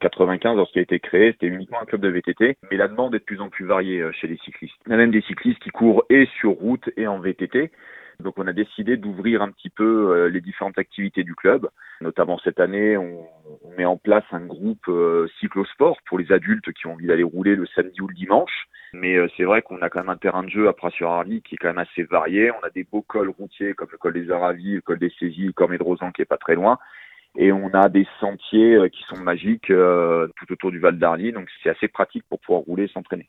1995, lorsqu'il a été créé, c'était uniquement un club de VTT, mais la demande est de plus en plus variée chez les cyclistes. Il y a même des cyclistes qui courent et sur route et en VTT. Donc on a décidé d'ouvrir un petit peu les différentes activités du club. Notamment cette année, on met en place un groupe cyclosport pour les adultes qui ont envie d'aller rouler le samedi ou le dimanche. Mais c'est vrai qu'on a quand même un terrain de jeu à Pras-sur-Arly qui est quand même assez varié. On a des beaux cols routiers comme le col des Aravis, le col des Saisies, le Cormet de Rosan qui est pas très loin. Et on a des sentiers qui sont magiques tout autour du Val d'Arly. Donc c'est assez pratique pour pouvoir rouler et s'entraîner.